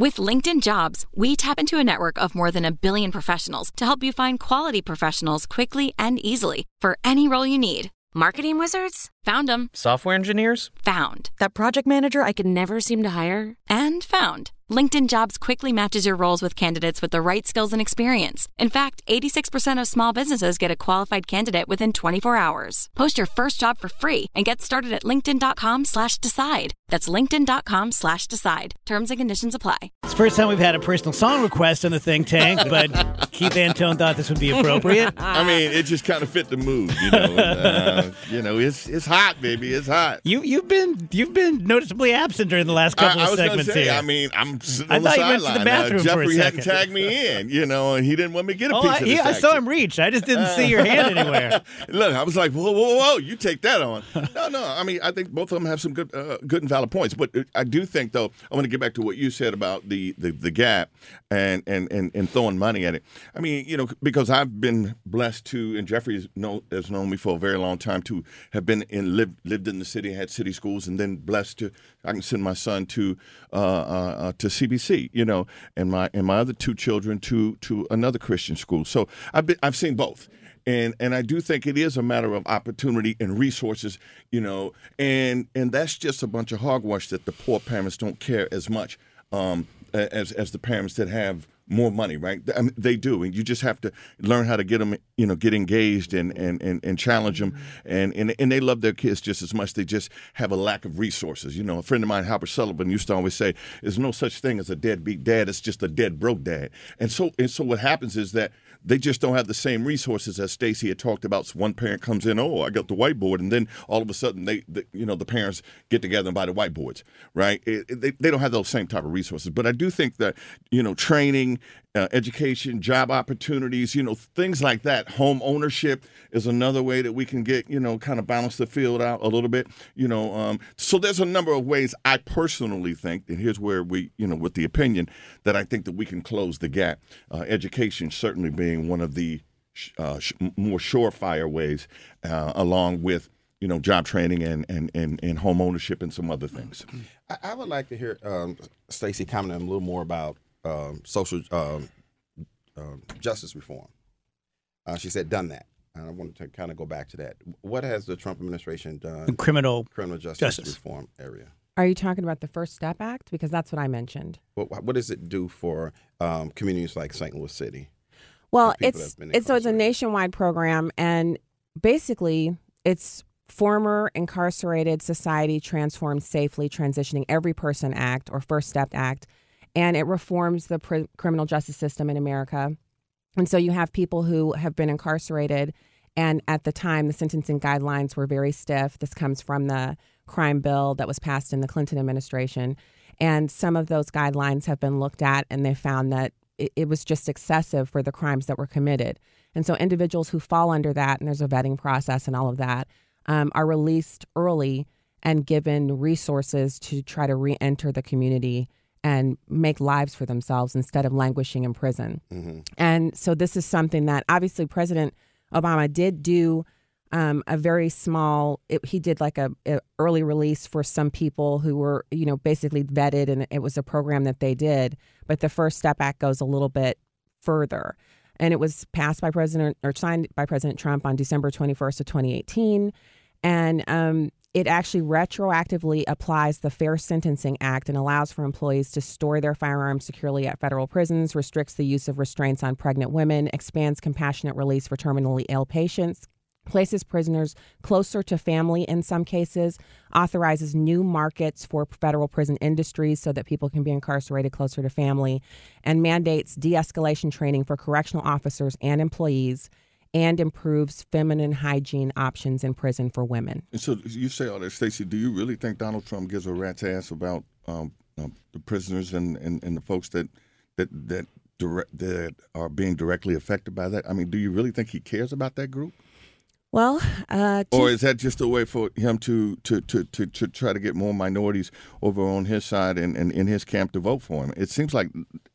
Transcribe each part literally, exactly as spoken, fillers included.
With LinkedIn Jobs, we tap into a network of more than a billion professionals to help you find quality professionals quickly and easily for any role you need. Marketing wizards? Found them. Software engineers? Found. That project manager I could never seem to hire? And found. LinkedIn Jobs quickly matches your roles with candidates with the right skills and experience. In fact, eighty-six percent of small businesses get a qualified candidate within twenty-four hours. Post your first job for free and get started at linkedin.com slash decide. That's linkedin.com slash decide. Terms and conditions apply. It's the first time we've had a personal song request on the Think Tank, but Keith Antone thought this would be appropriate. I mean, it just kind of fit the mood, you know. Uh, you know, it's it's hot, baby. It's hot. You you've been you've been noticeably absent during the last couple I, I of was segments say, here. I mean, I'm sitting I on the thought you went sideline. to the bathroom uh, for a Jeffrey hadn't second. tagged me in, you know, and he didn't want me to get a oh, piece I, of this yeah, I saw action. him reach. I just didn't see your hand anywhere. Look, I was like, whoa, whoa, whoa, you take that on. No, no. I mean, I think both of them have some good, uh, good and valid points. But I do think, though, I want to get back to what you said about the, the, the gap and, and, and, and throwing money at it. I mean, you know, because I've been blessed to, and Jeffrey has known, has known me for a very long time, to have been in lived lived in the city, had city schools, and then blessed to I can send my son to uh, uh, to C B C, you know, and my and my other two children to to another Christian school. So I've been I've seen both. And and I do think it is a matter of opportunity and resources, you know, and and that's just a bunch of hogwash that the poor parents don't care as much um, as as the parents that have more money, right? I mean, they do, and you just have to learn how to get them, you know, get engaged and and and, and challenge them, and, and and they love their kids just as much. They just have a lack of resources. You know, a friend of mine, Howard Sullivan, used to always say, "There's no such thing as a deadbeat dad. It's just a dead broke dad." And so and so what happens is that they just don't have the same resources as Stacey had talked about. So one parent comes in, oh, I got the whiteboard, and then all of a sudden, they, they you know, the parents get together and buy the whiteboards, right? It, it, they, they don't have those same type of resources. But I do think that, you know, training, uh, education, job opportunities, you know, things like that. Home ownership is another way that we can get, you know, kind of balance the field out a little bit, you know. Um, so there's a number of ways I personally think, and here's where we, you know, with the opinion, that I think that we can close the gap. Uh, education certainly being one of the uh, sh- more surefire ways, uh, along with, you know, job training and, and, and, and home ownership and some other things. I, I would like to hear um, Stacey comment a little more about um, social um, uh, justice reform. Uh, she said done that. And I wanted to kind of go back to that. What has the Trump administration done in criminal criminal justice, justice reform area? Are you talking about the First Step Act? Because that's what I mentioned. What, what does it do for um, communities like Saint Louis City? Well, it's it's so it's a nationwide program, and basically it's former incarcerated society transformed safely, transitioning every person act or First Step Act, and it reforms the pr- criminal justice system in America. And so you have people who have been incarcerated, and at the time the sentencing guidelines were very stiff. This comes from the crime bill that was passed in the Clinton administration, and some of those guidelines have been looked at, and they found that it, it was just excessive for the crimes that were committed. And so individuals who fall under that, and there's a vetting process and all of that, um, are released early and given resources to try to re-enter the community and make lives for themselves instead of languishing in prison. Mm-hmm. And so this is something that obviously President Obama did do um, a very small, it, he did like a, a early release for some people who were, you know, basically vetted, and it was a program that they did. But the First Step Act goes a little bit further. And it was passed by President, or signed by President Trump on December twenty-first of twenty eighteen. And um, it actually retroactively applies the Fair Sentencing Act and allows for employees to store their firearms securely at federal prisons, restricts the use of restraints on pregnant women, expands compassionate release for terminally ill patients, places prisoners closer to family in some cases, authorizes new markets for federal prison industries so that people can be incarcerated closer to family, and mandates de-escalation training for correctional officers and employees, and improves feminine hygiene options in prison for women. And so you say all that, Stacey, do you really think Donald Trump gives a rat's ass about um, uh, the prisoners and, and, and the folks that that that, direct, that are being directly affected by that? I mean, do you really think he cares about that group? Well, uh, or is that just a way for him to to, to, to, to try to get more minorities over on his side and, and in his camp to vote for him? It seems like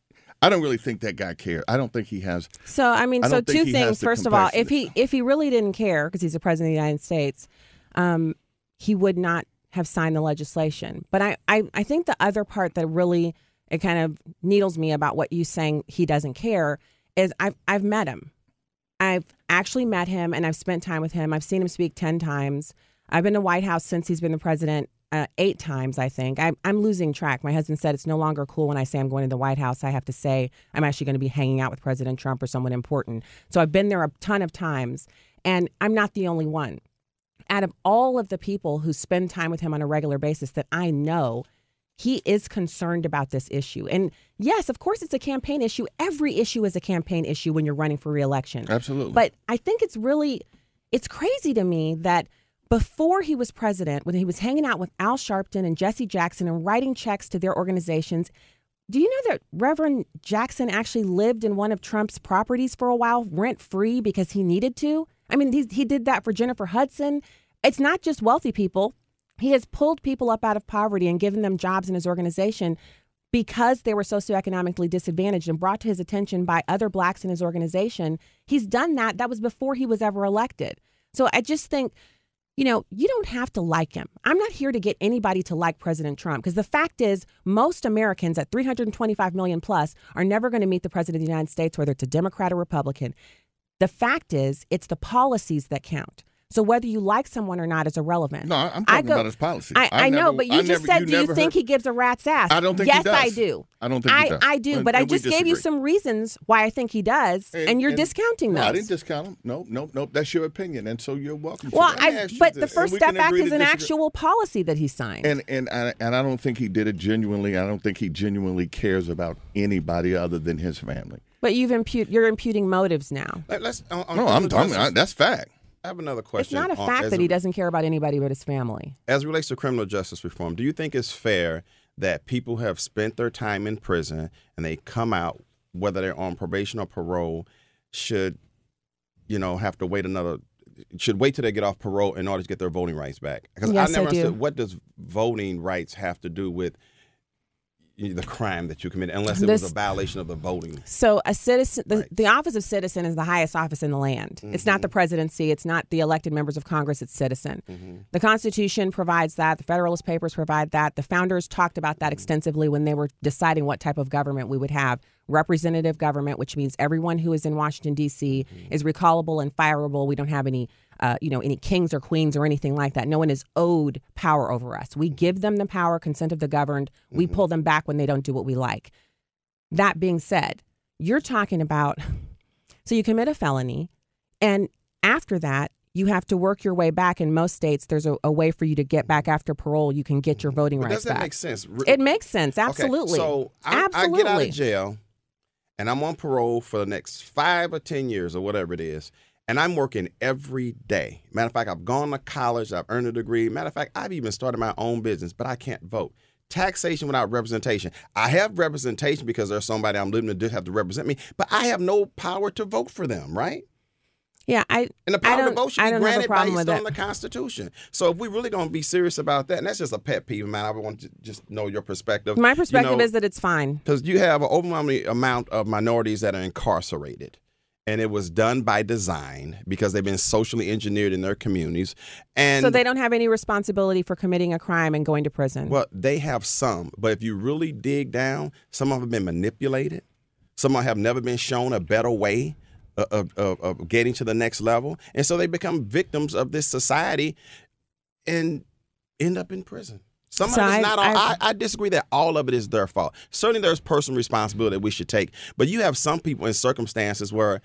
I don't really think that guy cares. I don't think he has. So I mean, I so two he things. First of all, if he if he really didn't care because he's the president of the United States, um, he would not have signed the legislation. But I, I I think the other part that really it kind of needles me about what you saying he doesn't care is I've I've met him. I've actually met him and I've spent time with him. I've seen him speak ten times. I've been to White House since he's been the president uh, eight times, I think. I'm, I'm losing track. My husband said it's no longer cool when I say I'm going to the White House. I have to say I'm actually going to be hanging out with President Trump or someone important. So I've been there a ton of times, and I'm not the only one. Out of all of the people who spend time with him on a regular basis that I know, he is concerned about this issue. And yes, of course, it's a campaign issue. Every issue is a campaign issue when you're running for re-election. Absolutely. But I think it's really, it's crazy to me that before he was president, when he was hanging out with Al Sharpton and Jesse Jackson and writing checks to their organizations, do you know that Reverend Jackson actually lived in one of Trump's properties for a while, rent-free, because he needed to? I mean, he, he did that for Jennifer Hudson. It's not just wealthy people. He has pulled people up out of poverty and given them jobs in his organization because they were socioeconomically disadvantaged and brought to his attention by other blacks in his organization. He's done that. That was before he was ever elected. So I just think, you know, you don't have to like him. I'm not here to get anybody to like President Trump, because the fact is most Americans at three hundred twenty-five million plus are never going to meet the president of the United States, whether it's a Democrat or Republican. The fact is it's the policies that count. So whether you like someone or not is irrelevant. No, I'm talking go, about his policy. I, I, I know, never, but you I just never, said, you do you think heard, he gives a rat's ass? I don't think yes, he does. I do. I don't think I, he does. I do, and, but I and just gave you some reasons why I think he does, and, and you're and, discounting those. No, I didn't discount him. No, no, no. That's your opinion, and so you're welcome to well, that. I, but the first step back is an actual policy that he signed. And and I, and I don't think he did it genuinely. I don't think he genuinely cares about anybody other than his family. But you've impute, you're imputing motives now. Let, let's, on, on no, I'm talking. I, that's fact. I have another It's question. not a on- fact as that a- he doesn't care about anybody but his family. As it relates to criminal justice reform, do you think it's fair that people have spent their time in prison and they come out, whether they're on probation or parole, should, you know, have to wait another, should wait till they get off parole in order to get their voting rights back? Because Yes, I never I do. understood, what does voting rights have to do with the crime that you committed, unless it This- was a violation of the voting? So a citizen, the, Right. the office of citizen is the highest office in the land. It's not the presidency. It's not the elected members of Congress. It's citizen. The Constitution provides that. The Federalist Papers provide that. The founders talked about that extensively when they were deciding what type of government we would have. Representative government, which means everyone who is in Washington, D C is recallable and fireable. We don't have any, uh, you know, any kings or queens or anything like that. No one is owed power over us. We give them the power, consent of the governed. We pull them back when they don't do what we like. That being said, you're talking about, so you commit a felony, and after that, you have to work your way back. In most states, there's a, a way for you to get back after parole. You can get your voting But rights does that back. make sense? Re- It makes sense. Absolutely. Okay, so I, Absolutely. I get out of jail, and I'm on parole for the next five or ten years or whatever it is, and I'm working every day. Matter of fact, I've gone to college, I've earned a degree. Matter of fact, I've even started my own business, but I can't vote. Taxation without representation. I have representation because there's somebody I'm living to have to represent me, but I have no power to vote for them, right? Yeah, I. And the I power to don't- vote should I be don't have a granted problem based with on it. the Constitution. So if we really going to be serious about that, and that's just a pet peeve, man, I would want to just know your perspective. My perspective you know, is that it's fine. because you have an overwhelming amount of minorities that are incarcerated. And it was done by design because they've been socially engineered in their communities. And So they don't have any responsibility for committing a crime and going to prison. well, they have some. But if you really dig down, some of them have been manipulated. Some of them have never been shown a better way of, of, of getting to the next level. And so they become victims of this society and end up in prison. Some So of it's I- not all, I, I- I disagree that all of it is their fault. Certainly there's personal responsibility that we should take. But you have some people in circumstances where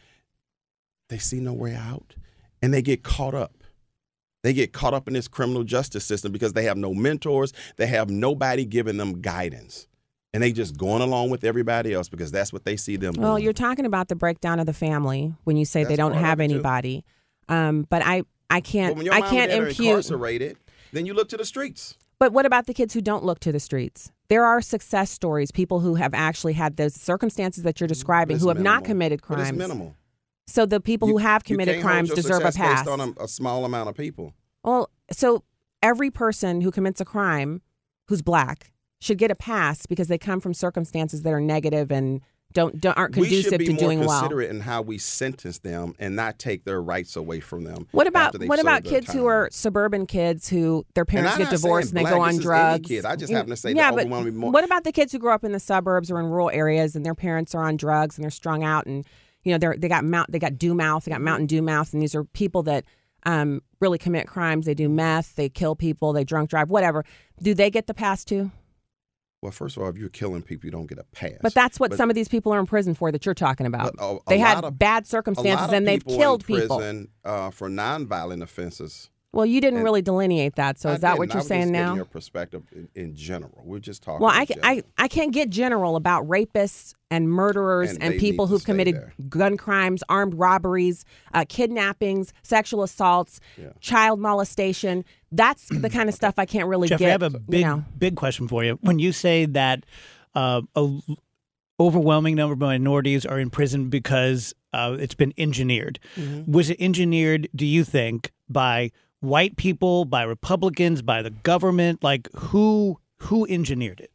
they see no way out and they get caught up. They get caught up in this criminal justice system because they have no mentors. They have nobody giving them guidance. And they just going along with everybody else because that's what they see them Well, doing. you're talking about the breakdown of the family when you say they That's don't part of have it, too. anybody. Um, but I, I can't, But when your I mom can't and dad are impute. incarcerated, then you look to the streets. But what about the kids who don't look to the streets? There are success stories, people who have actually had those circumstances that you're describing, But who it's have not minimal. committed But crimes. it's minimal. So the people You- who have you committed can't hold crimes your deserve a success pass. based on a, a small amount of people. Well, so every person who commits a crime who's black should get a pass because they come from circumstances that are negative and don't, don't aren't conducive to doing well. We should be more considerate in how we sentence them and not take their rights away from them. What about what about kids who are suburban kids who their parents get divorced and they go on drugs? Kid. I just happen to say yeah, the but overwhelming more. What about the kids who grow up in the suburbs or in rural areas and their parents are on drugs and they're strung out and you know they're they got mount they got dew mouth, they got Mountain Dew mouth, and these are people that um, really commit crimes. They do meth, they kill people, they drunk drive, whatever. Do they get the pass too? Well, first of all, if you're killing people, you don't get a pass. But that's what but, some of these people are in prison for that you're talking about. A, a they had of, bad circumstances and they've killed people. people. In prison, uh, for nonviolent offenses. Well, you didn't and really delineate that, so is I that didn't. what you're I was saying just now? Your perspective in, in general. We're just talking. Well, I, in I I can't get general about rapists and murderers and, and, and people who've committed there. gun crimes, armed robberies, uh, kidnappings, sexual assaults, yeah. child molestation. That's the kind of stuff I can't really Jeff, get. I have a big you know. big question for you. When you say that uh, a overwhelming number of minorities are in prison because uh, it's been engineered, mm-hmm. was it engineered? Do you think by white people, by Republicans, by the government? Like who who engineered it?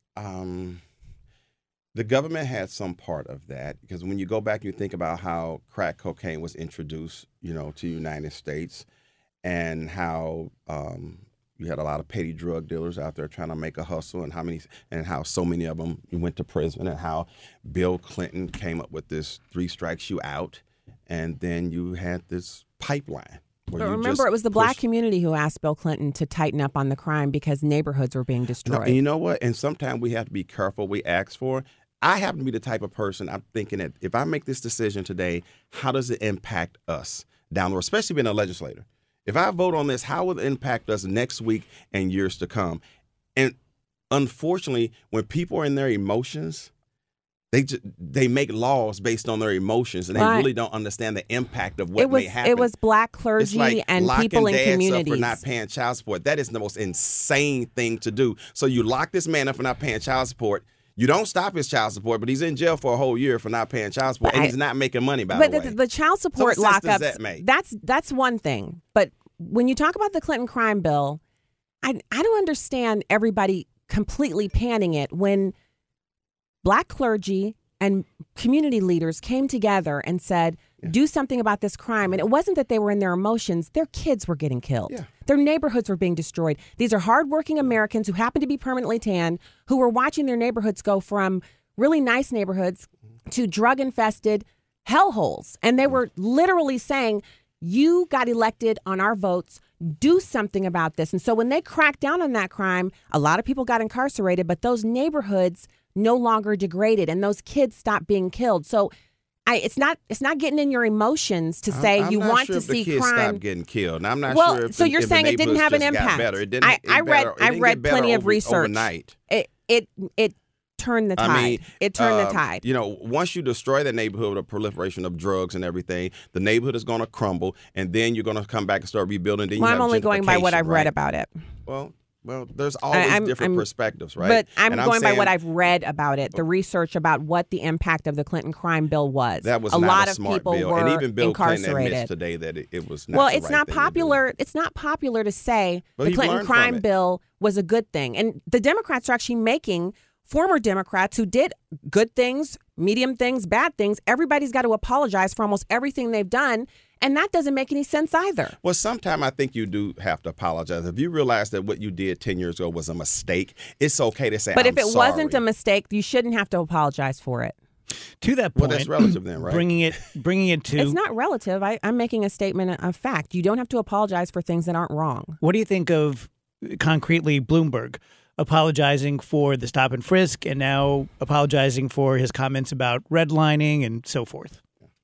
Um, the government had some part of that because when you go back and you think about how crack cocaine was introduced, you know, to the United States, and how um, you had a lot of petty drug dealers out there trying to make a hustle, and how many and how so many of them went to prison, and how Bill Clinton came up with this three strikes you out, and then you had this pipeline. But remember, it was the black community who asked Bill Clinton to tighten up on the crime because neighborhoods were being destroyed. No, and you know what? And sometimes we have to be careful what we ask for. I happen to be the type of person, I'm thinking that if I make this decision today, how does it impact us down the road, especially being a legislator? If I vote on this, how will it impact us next week and years to come? And unfortunately, when people are in their emotions, They just, they make laws based on their emotions, and they right. really don't understand the impact of what it was, may happen. It was black clergy like and people in dads communities up for not paying child support. That is the most insane thing to do. So you lock this man up for not paying child support. You don't stop his child support, but he's in jail for a whole year for not paying child support, and he's not making money, by but the way. But the, the child support so what sense lockups, does that make? that's, that's one thing. But when you talk about the Clinton crime bill, I, I don't understand everybody completely panning it when black clergy and community leaders came together and said, yeah. do something about this crime. And it wasn't that they were in their emotions. Their kids were getting killed. Yeah. Their neighborhoods were being destroyed. These are hardworking Americans who happen to be permanently tan, who were watching their neighborhoods go from really nice neighborhoods to drug-infested hellholes. And they were literally saying, you got elected on our votes. Do something about this. And so when they cracked down on that crime, a lot of people got incarcerated, but those neighborhoods no longer degraded and those kids stopped being killed. So I, it's not it's not getting in your emotions to say I'm you not want sure to if see the kids crime stopped getting killed. And I'm not well, sure if so the, you're if saying the it didn't have an just got impact. better. It didn't, I, it I read better, it I didn't read get better plenty of over, research. Overnight. It it it turned the tide. I mean, it turned uh, the tide. You know, once you destroy the neighborhood with a proliferation of drugs and everything, the neighborhood is going to crumble, and then you're going to come back and start rebuilding. Then well, you I'm have only going by what I've right? read about it. Well. Well, there's always I'm, different I'm, perspectives, right? But I'm and going I'm saying, by what I've read about it, the research about what the impact of the Clinton crime bill was. That was a not lot a of smart people bill, were and even Bill incarcerated. Clinton admits today that it, it was not. Well, the it's right not thing popular. It's not popular to say but the Clinton crime bill was a good thing, and the Democrats are actually making former Democrats who did good things, medium things, bad things. Everybody's got to apologize for almost everything they've done. And that doesn't make any sense either. Well, sometimes I think you do have to apologize. If you realize that what you did ten years ago was a mistake, it's okay to say, But I'm if it sorry. wasn't a mistake, you shouldn't have to apologize for it. To that Well, point, that's relative then, right? Bringing it, bringing it to... It's not relative. I, I'm making a statement of fact. You don't have to apologize for things that aren't wrong. What do you think of, concretely, Bloomberg apologizing for the stop and frisk and now apologizing for his comments about redlining and so forth?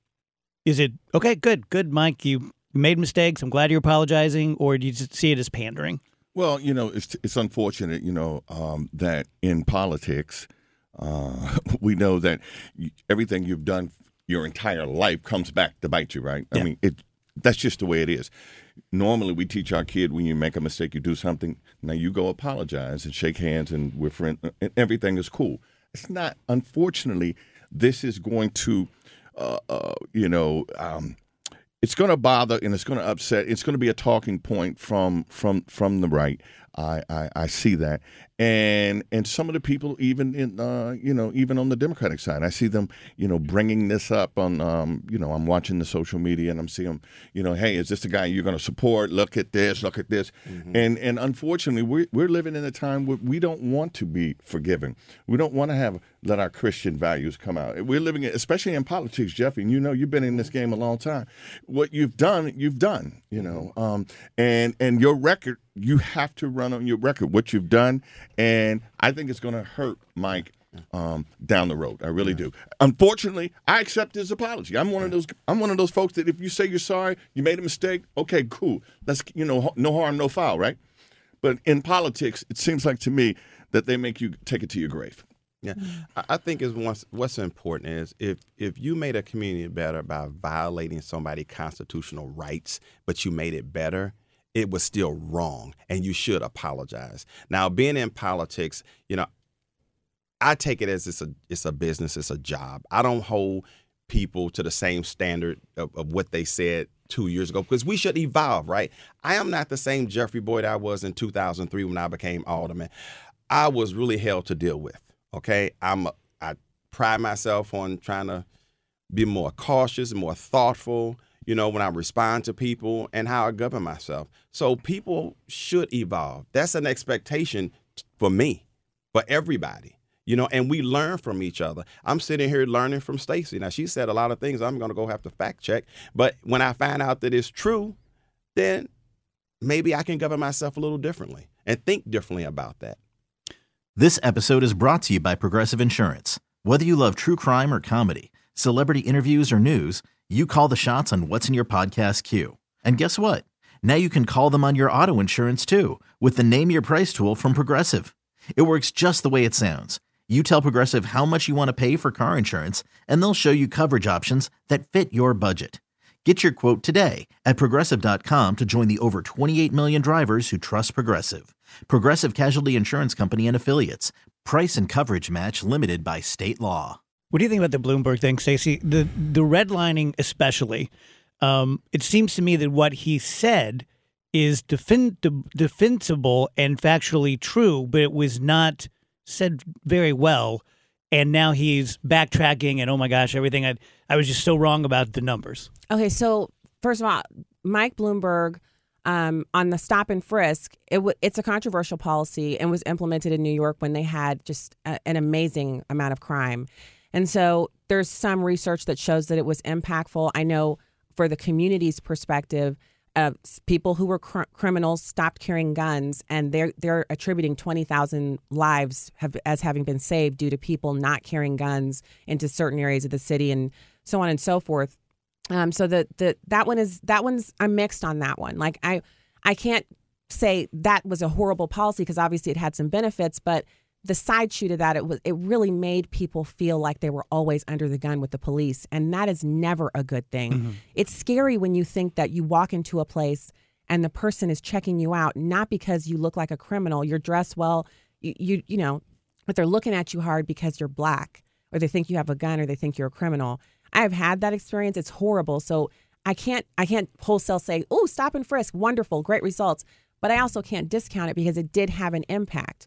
Is it, okay, good, good, Mike, you made mistakes, I'm glad you're apologizing, or do you just see it as pandering? Well, you know, it's it's unfortunate, you know, um, that in politics, uh, we know that you, everything you've done your entire life comes back to bite you, right? Yeah. I mean, it that's just the way it is. Normally, we teach our kid when you make a mistake, you do something, now you go apologize and shake hands and we're friends, and everything is cool. It's not. Unfortunately, this is going to, uh, uh, you know, um, it's going to bother and it's going to upset. It's going to be a talking point from from from the right. I, I I see that, and and some of the people even in uh, you know even on the Democratic side, I see them you know bringing this up on um, you know I'm watching the social media and I'm seeing them you know hey, is this the guy you're going to support? Look at this, look at this, mm-hmm. and and unfortunately we're we're living in a time where we don't want to be forgiving. We don't want to have let our Christian values come out. We're living, especially in politics, Jeffy. And you know you've been in this game a long time. What you've done, you've done. You know, um, and and your record. You have to run on your record what you've done, and I think it's going to hurt Mike um, down the road. I really yeah. do. Unfortunately, I accept his apology. I'm one of those. I'm one of those folks that if you say you're sorry, you made a mistake. Okay, cool. Let's you know, no harm, no foul, right? But in politics, it seems like to me that they make you take it to your grave. Yeah, I think is what's what's important is if if you made a community better by violating somebody's constitutional rights, but you made it better, it was still wrong, and you should apologize. Now, being in politics, you know, I take it as it's a it's a business, it's a job. I don't hold people to the same standard of, of what they said two years ago because we should evolve, right? I am not the same Jeffrey Boyd I was in two thousand three when I became alderman. I was really hell to deal with. Okay, I'm a, I pride myself on trying to be more cautious and more thoughtful, you know, when I respond to people and how I govern myself. So people should evolve. That's an expectation for me, for everybody, you know, and we learn from each other. I'm sitting here learning from Stacey. Now, she said a lot of things I'm going to go have to fact check. But when I find out that it's true, then maybe I can govern myself a little differently and think differently about that. This episode is brought to you by Progressive Insurance. Whether you love true crime or comedy, celebrity interviews or news, you call the shots on what's in your podcast queue. And guess what? Now you can call them on your auto insurance too with the Name Your Price tool from Progressive. It works just the way it sounds. You tell Progressive how much you want to pay for car insurance, and they'll show you coverage options that fit your budget. Get your quote today at Progressive dot com to join the over twenty-eight million drivers who trust Progressive. Progressive Casualty Insurance Company and Affiliates. Price and coverage match limited by state law. What do you think about the Bloomberg thing, Stacey? The the redlining especially, um, it seems to me that what he said is defin- defensible and factually true, but it was not said very well. And now he's backtracking and, oh, my gosh, everything. I, I was just so wrong about the numbers. Okay, so first of all, Mike Bloomberg, um, on the stop and frisk, it w- it's a controversial policy and was implemented in New York when they had just a, an amazing amount of crime. And so there's some research that shows that it was impactful. I know for the community's perspective, uh, people who were cr- criminals stopped carrying guns, and they're they're attributing twenty thousand lives have, as having been saved due to people not carrying guns into certain areas of the city, and so on and so forth. Um, so the the that one is that one's I'm mixed on that one. Like I I can't say that was a horrible policy because obviously it had some benefits, but the side shoot of that, it was it really made people feel like they were always under the gun with the police. And that is never a good thing. Mm-hmm. It's scary when you think that you walk into a place and the person is checking you out, not because you look like a criminal, you're dressed well, you, you, you know, but they're looking at you hard because you're black, or they think you have a gun, or they think you're a criminal. I have had that experience. It's horrible. So I can't, I can't wholesale say, oh, stop and frisk, wonderful, great results. But I also can't discount it because it did have an impact.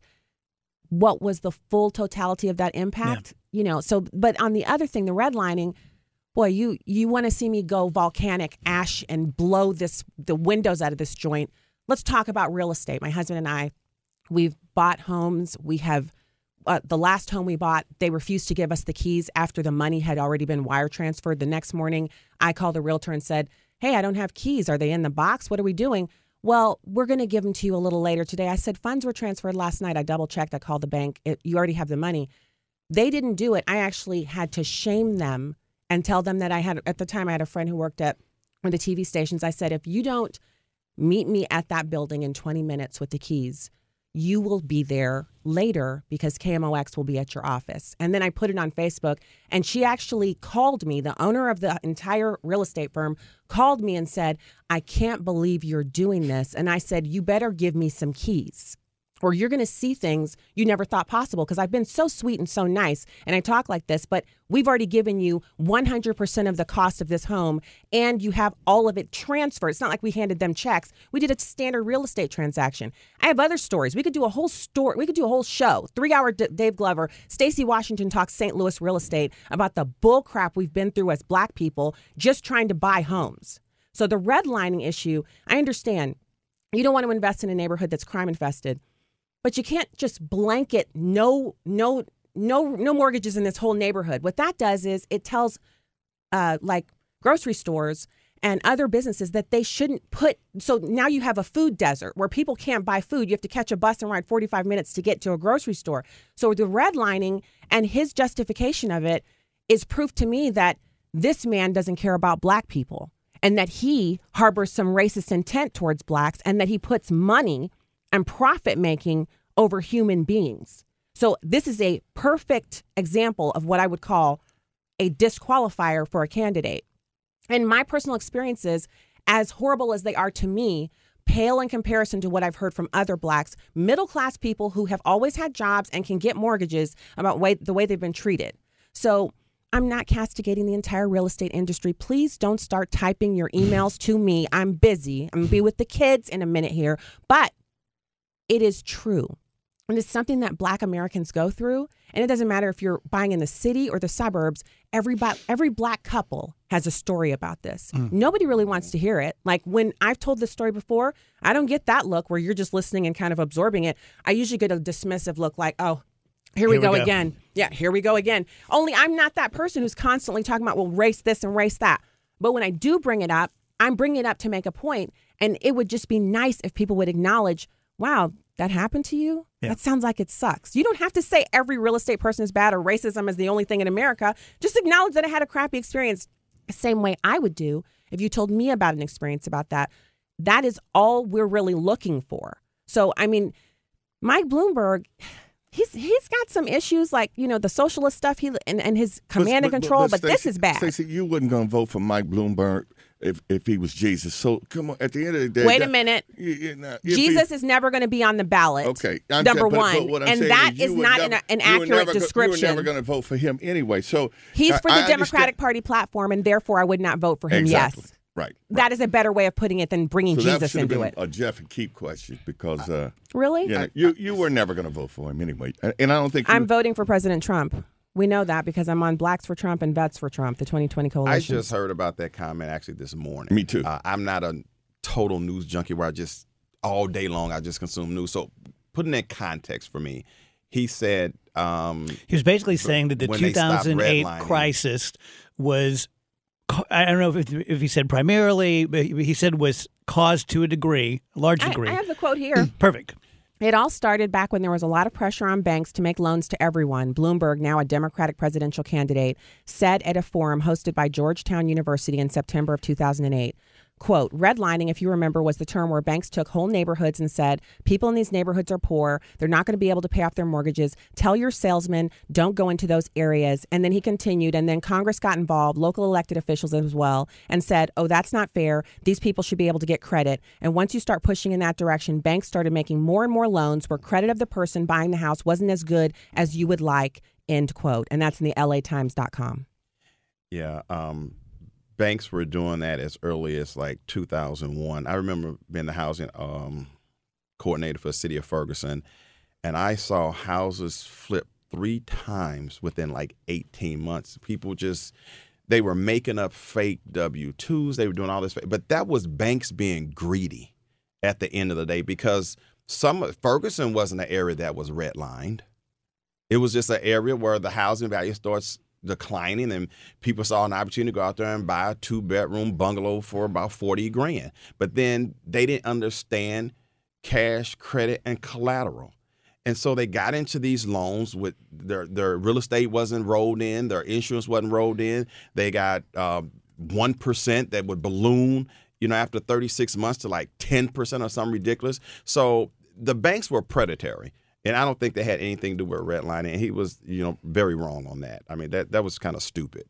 What was the full totality of that impact? Yeah. You know, so, but on the other thing, the redlining, boy, you, you want to see me go volcanic ash and blow this, the windows out of this joint. Let's talk about real estate. My husband and I, we've bought homes. We have, uh, the last home we bought, they refused to give us the keys after the money had already been wire transferred. The next morning, I called a realtor and said, hey, I don't have keys. Are they in the box? What are we doing? Well, we're going to give them to you a little later today. I said, funds were transferred last night. I double checked. I called the bank. It, you already have the money. They didn't do it. I actually had to shame them and tell them that I had, at the time, I had a friend who worked at one of the T V stations. I said, if you don't meet me at that building in twenty minutes with the keys, you will be there later because K M O X will be at your office. And then I put it on Facebook, and she actually called me. The owner of the entire real estate firm called me and said, I can't believe you're doing this. And I said, you better give me some keys. or you're going to see things you never thought possible. Because I've been so sweet and so nice, and I talk like this, but we've already given you one hundred percent of the cost of this home, and you have all of it transferred. It's not like we handed them checks. We did a standard real estate transaction. I have other stories. We could do a whole story. We could do a whole show, three-hour D- Dave Glover, Stacey Washington talks Saint Louis real estate about the bull crap we've been through as Black people just trying to buy homes. So the redlining issue, I understand. You don't want to invest in a neighborhood that's crime infested. But you can't just blanket no, no, no, no mortgages in this whole neighborhood. What that does is it tells, uh, like grocery stores and other businesses that they shouldn't put. So now you have a food desert where people can't buy food. You have to catch a bus and ride forty-five minutes to get to a grocery store. So the redlining and his justification of it is proof to me that this man doesn't care about Black people, and that he harbors some racist intent towards Blacks, and that he puts money and profit making over human beings. So this is a perfect example of what I would call a disqualifier for a candidate. And my personal experiences, as horrible as they are to me, pale in comparison to what I've heard from other Blacks, middle-class people who have always had jobs and can get mortgages about way, the way they've been treated. So I'm not castigating the entire real estate industry. Please don't start typing your emails to me. I'm busy. I'm going to be with the kids in a minute here. But it is true. And it's something that Black Americans go through. And it doesn't matter if you're buying in the city or the suburbs. Every, every Black couple has a story about this. Mm. Nobody really wants to hear it. Like when I've told this story before, I don't get that look where you're just listening and kind of absorbing it. I usually get a dismissive look like, oh, here we, here we go, go again. Yeah, here we go again. Only I'm not that person who's constantly talking about, well, race this and race that. But when I do bring it up, I'm bringing it up to make a point. And it would just be nice if people would acknowledge, wow, that happened to you? Yeah. That sounds like it sucks. You don't have to say every real estate person is bad or racism is the only thing in America. Just acknowledge that I had a crappy experience the same way I would do if you told me about an experience about that. That is all we're really looking for. So, I mean, Mike Bloomberg, he's he's got some issues like, you know, the socialist stuff he and, and his command but, and control, but, but, but Stacey, this is bad. Stacey, you wasn't going to vote for Mike Bloomberg if if he was Jesus. So come on, at the end of the day. Wait that, a minute. You, you know, Jesus he, is never going to be on the ballot. Okay. I'm number saying, one. But, but and that is, is not never, an, an accurate description. You were never going to vote for him anyway. So he's for I, the I Democratic understand. Party platform, and therefore I would not vote for him. Exactly. Yes. Right, right. That is a better way of putting it than bringing so Jesus that into been it. A Jeff and Keep question because uh, really, you, know, you you were never going to vote for him anyway, and I don't think you, I'm voting for President Trump. We know that because I'm on Blacks for Trump and Vets for Trump, the twenty twenty coalition. I just heard about that comment actually this morning. Me too. Uh, I'm not a total news junkie where I just all day long I just consume news. So putting that context for me, he said um, he was basically saying that the two thousand eight crisis was. I don't know if if he said primarily, but he said was caused to a degree, a large degree. I, I have the quote here. Perfect. It all started back when there was a lot of pressure on banks to make loans to everyone. Bloomberg, now a Democratic presidential candidate, said at a forum hosted by Georgetown University in September of two thousand eight. Quote, redlining, if you remember, was the term where banks took whole neighborhoods and said, people in these neighborhoods are poor. They're not going to be able to pay off their mortgages. Tell your salesman, don't go into those areas. And then he continued. And then Congress got involved, local elected officials as well, and said, oh, that's not fair. These people should be able to get credit. And once you start pushing in that direction, banks started making more and more loans where credit of the person buying the house wasn't as good as you would like, end quote. And that's in the L A Times dot com. Yeah. Um Banks were doing that as early as like two thousand one. I remember being the housing um, coordinator for the city of Ferguson, and I saw houses flip three times within like eighteen months. People just, they were making up fake W two's. They were doing all this. But that was banks being greedy at the end of the day because some Ferguson wasn't an area that was redlined. It was just an area where the housing value starts declining and people saw an opportunity to go out there and buy a two bedroom bungalow for about forty grand. But then they didn't understand cash, credit, and collateral. And so they got into these loans with their, their real estate wasn't rolled in, their insurance wasn't rolled in. They got uh, one percent that would balloon, you know, after thirty-six months to like ten percent or something ridiculous. So the banks were predatory. And I don't think they had anything to do with redlining. And he was, you know, very wrong on that. I mean, that, that was kind of stupid.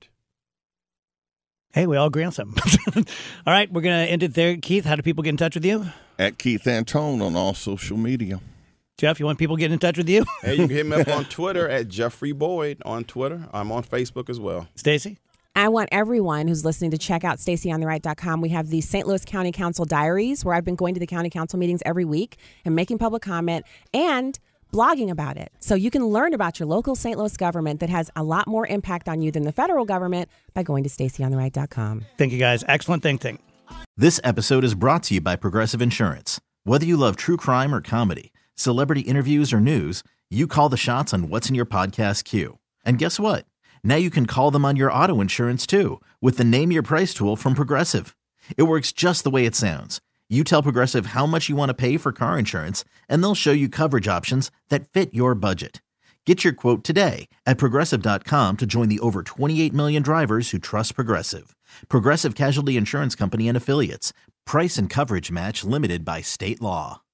Hey, we all agree on something. All right, we're going to end it there. Keith, how do people get in touch with you? At Keith Antone on all social media. Jeff, you want people getting in touch with you? Hey, you can hit me up on Twitter at Jeffrey Boyd on Twitter. I'm on Facebook as well. Stacey? I want everyone who's listening to check out Stacey On The Right dot com. We have the Saint Louis County Council Diaries, where I've been going to the county council meetings every week and making public comment and blogging about it. So you can learn about your local Saint Louis government that has a lot more impact on you than the federal government by going to Stacey On The Right dot com. Thank you, guys. Excellent thinking. This episode is brought to you by Progressive Insurance. Whether you love true crime or comedy, celebrity interviews or news, you call the shots on what's in your podcast queue. And guess what? Now you can call them on your auto insurance too with the Name Your Price tool from Progressive. It works just the way it sounds. You tell Progressive how much you want to pay for car insurance, and they'll show you coverage options that fit your budget. Get your quote today at Progressive dot com to join the over twenty-eight million drivers who trust Progressive. Progressive Casualty Insurance Company and Affiliates. Price and coverage match limited by state law.